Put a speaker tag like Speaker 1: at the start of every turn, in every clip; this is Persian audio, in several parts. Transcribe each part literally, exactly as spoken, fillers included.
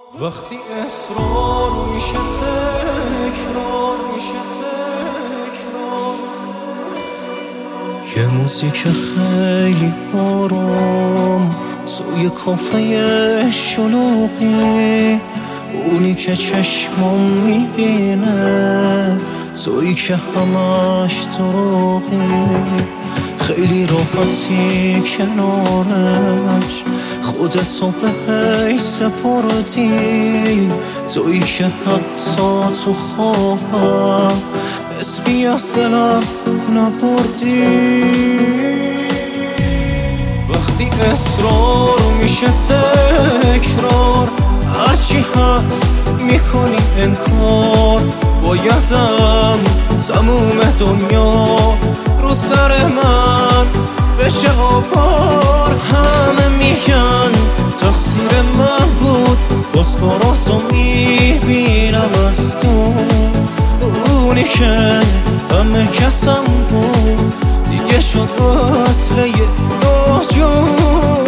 Speaker 1: وقتی اصرار میشه تکرار میشه تکرار، یه موزیک خیلی آرام توی کافه شلوغی، اونی که چشمم میبینه تویی که همش دروغی، خیلی راحتی کنارش خودتو بهش سپردی، تویی که حتی تو خوابم اسمی از دلم نبردی. وقتی اصرار میشه تکرار، هرچی هست میکنی انکار، بایدم تموم دنیا رو سر من بشه آوار. همه میگن تقصیر من بود، باز کاراتو میبینم از تو، اونی که همه کسم بود دیگه شد وصله ناجور.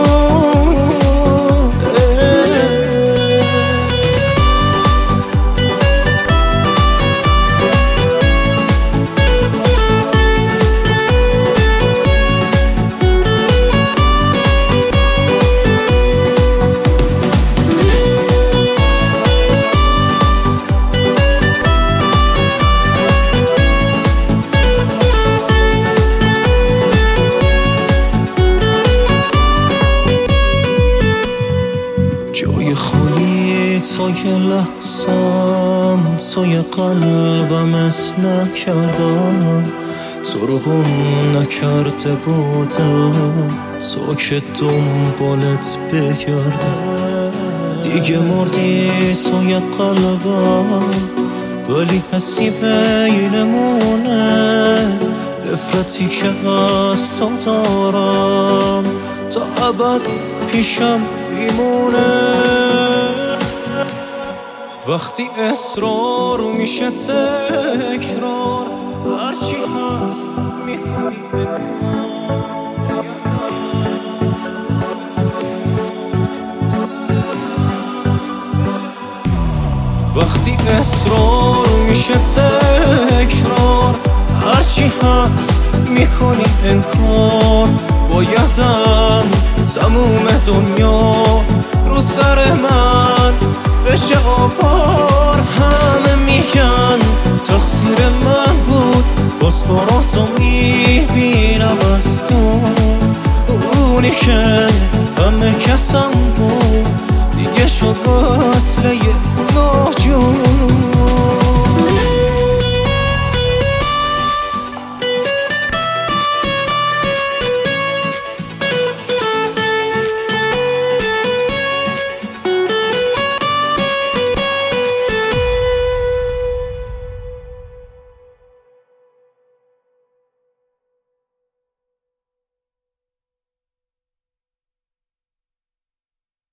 Speaker 1: جای خالی توی لحظم توی قلبم اس نکردم، تو رو گم نکرده بودم تو که دنبالت بگردم. دیگه مردی توی قلبم ولی حسی بینمونه، نفرتی که از تو دارم تا ابد پیشم میمونه. وقتی اصرار میشه تکرار، هرچی هست میکنی انکار، وقتی اصرار میشه تکرار، هرچی هست میکنی انکار، بایدم تموم دنیا رو سر من بشه آوار. همه میگن تقصیر من بود، باز کاراتو میبینم از تو، اونی که همه کسم بود